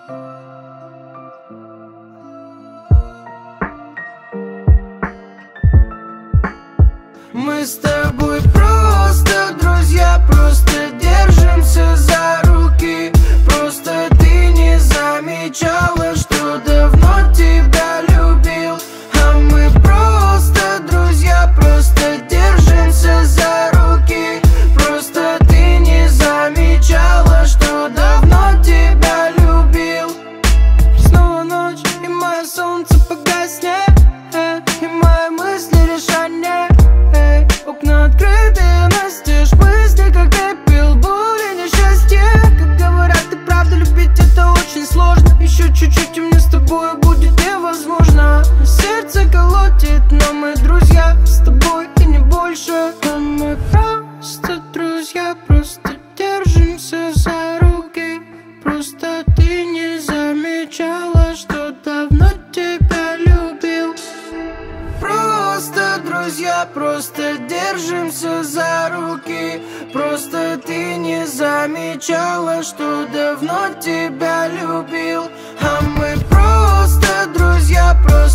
Мы с тобой просто друзья, просто держимся за руки. Просто ты не замечала, что давно тебя любил. А мы просто друзья, просто держимся за руки. Просто ты не замечала, что давно тебя любил. Снова ночь, и мое солнце погаснет, и мои мысли решения. Окна открыты, настежь мысли, как я пил боли, несчастье. Как говорят, и правда, любить это очень сложно. Еще чуть-чуть, и мне с тобой будет невозможно. Сердце колотит, но мы друзья с тобой и не больше. А мы просто друзья, просто держимся за руки. Просто ты не замечала, что давно тебя любил. Просто друзья, просто держимся за руки. Просто ты не замечала, что давно тебя любил. А мы просто друзья, просто